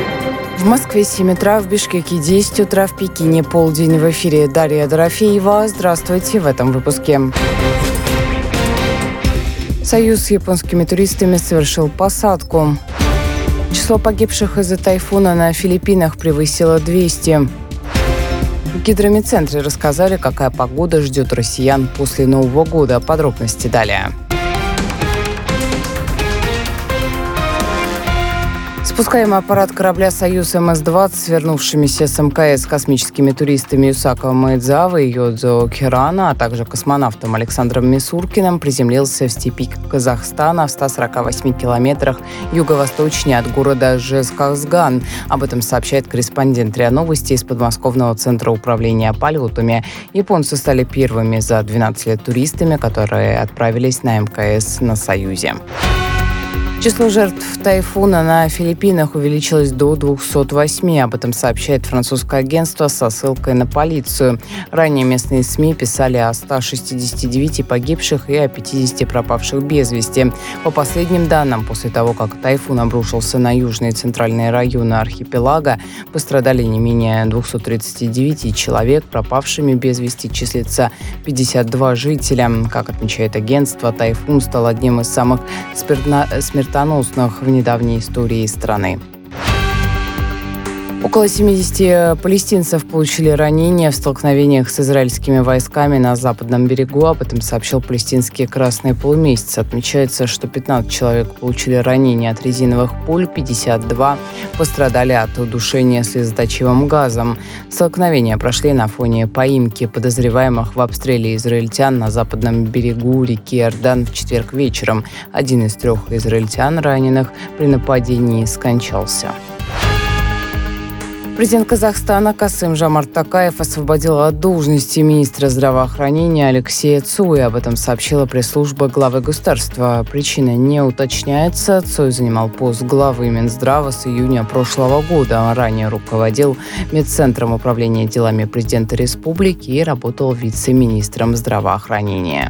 В Москве 7 утра, в Бишкеке 10 утра, в Пекине полдень. В эфире Дарья Дорофеева. Здравствуйте в этом выпуске. Союз с японскими туристами совершил посадку. Число погибших из-за тайфуна на Филиппинах превысило 200. В гидромедцентре рассказали, какая погода ждет россиян после Нового года. Подробности далее. Спускаемый аппарат корабля «Союз МС-20» с вернувшимися с МКС космическими туристами Юсако Маэдзава и Йодзо Кирана, а также космонавтом Александром Мисуркиным приземлился в степи Казахстана в 148 километрах юго-восточнее от города Жезказган. Об этом сообщает корреспондент РИА Новости из подмосковного центра управления полетами. Японцы стали первыми за 12 лет туристами, которые отправились на МКС на «Союзе». Число жертв тайфуна на Филиппинах увеличилось до 208. Об этом сообщает французское агентство со ссылкой на полицию. Ранее местные СМИ писали о 169 погибших и о 50 пропавших без вести. По последним данным, после того, как тайфун обрушился на южные и центральные районы архипелага, пострадали не менее 239 человек. Пропавшими без вести числится 52 жителя. Как отмечает агентство, тайфун стал одним из самых смертоносных в недавней истории страны. Около 70 палестинцев получили ранения в столкновениях с израильскими войсками на западном берегу. Об этом сообщил палестинский Красный полумесяц. Отмечается, что 15 человек получили ранения от резиновых пуль, 52 пострадали от удушения слезоточивым газом. Столкновения прошли на фоне поимки подозреваемых в обстреле израильтян на западном берегу реки Иордан в четверг вечером. Один из 3 израильтян, раненых при нападении, скончался. Президент Казахстана Касым-Жомарт Токаев освободил от должности министра здравоохранения Алексея Цоя. Об этом сообщила пресс-служба главы государства. Причина не уточняется. Цой занимал пост главы Минздрава с июня прошлого года. Ранее руководил медцентром управления делами президента республики и работал вице-министром здравоохранения.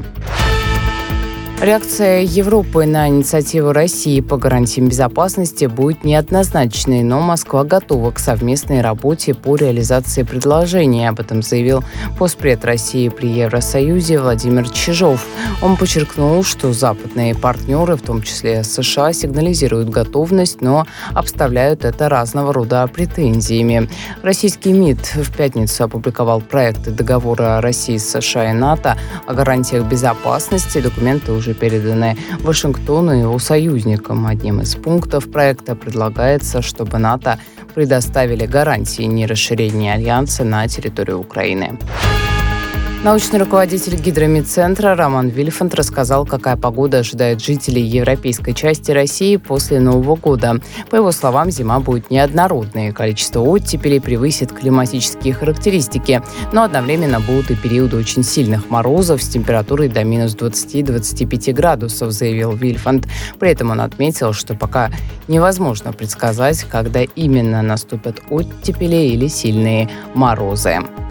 Реакция Европы на инициативу России по гарантиям безопасности будет неоднозначной, но Москва готова к совместной работе по реализации предложения. Об этом заявил постпред России при Евросоюзе Владимир Чижов. Он подчеркнул, что западные партнеры, в том числе США, сигнализируют готовность, но обставляют это разного рода претензиями. Российский МИД в пятницу опубликовал проекты договора России с США и НАТО о гарантиях безопасности. Документы уже переданы Вашингтону и его союзникам. Одним из пунктов проекта предлагается, чтобы НАТО предоставили гарантии нерасширения альянса на территорию Украины. Научный руководитель гидромедцентра Роман Вильфанд рассказал, какая погода ожидает жителей европейской части России после Нового года. По его словам, зима будет неоднородной, количество оттепелей превысит климатические характеристики, но одновременно будут и периоды очень сильных морозов с температурой до минус 20-25 градусов, заявил Вильфанд. При этом он отметил, что пока невозможно предсказать, когда именно наступят оттепели или сильные морозы.